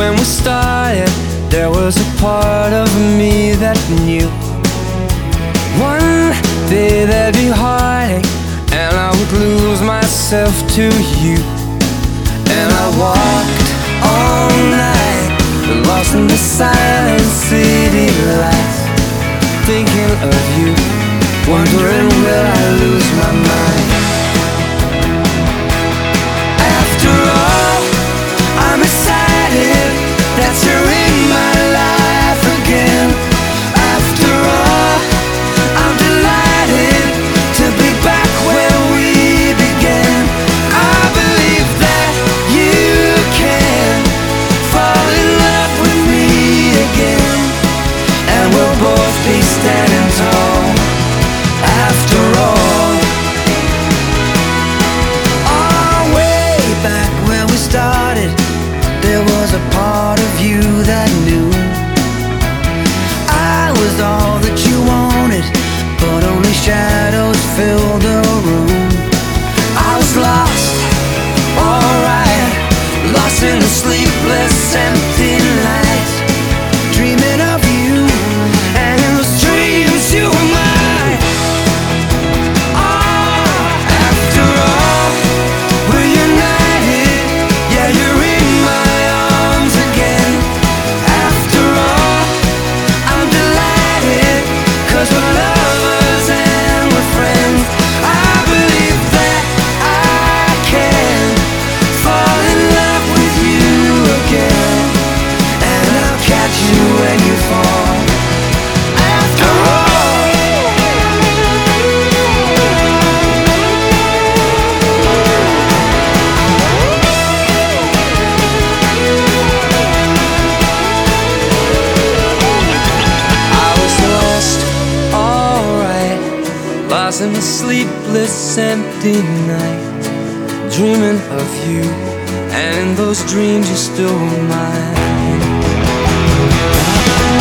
when we started, there was a part of me that knew one day there'd be heartache, and I would lose myself to you. And I walked all night, lost in the silent city lights, thinking of you, wondering will I lose my mind. After all, I'm excited that you're in my life again. After all, I'm delighted to be back where we began. I believe that you can fall in love with me again, and we'll both be standing tall. After all, way back where we started, there was a part of you that knew I was all that you wanted, but only shadows filled the room. I was lost, alright, lost in the sleepless empty nights, dreaming of you, and in those dreams you were mine. After all, we're united, yeah, you're in my arms again. After all, I'm delighted, 'cause we're lovers and we're friends. I believe that I can fall in love with you again, and I'll catch you when you fall. After all, I was lost, alright, lost in a sleepless empty night, dreaming of you, and in those dreams you're still mine.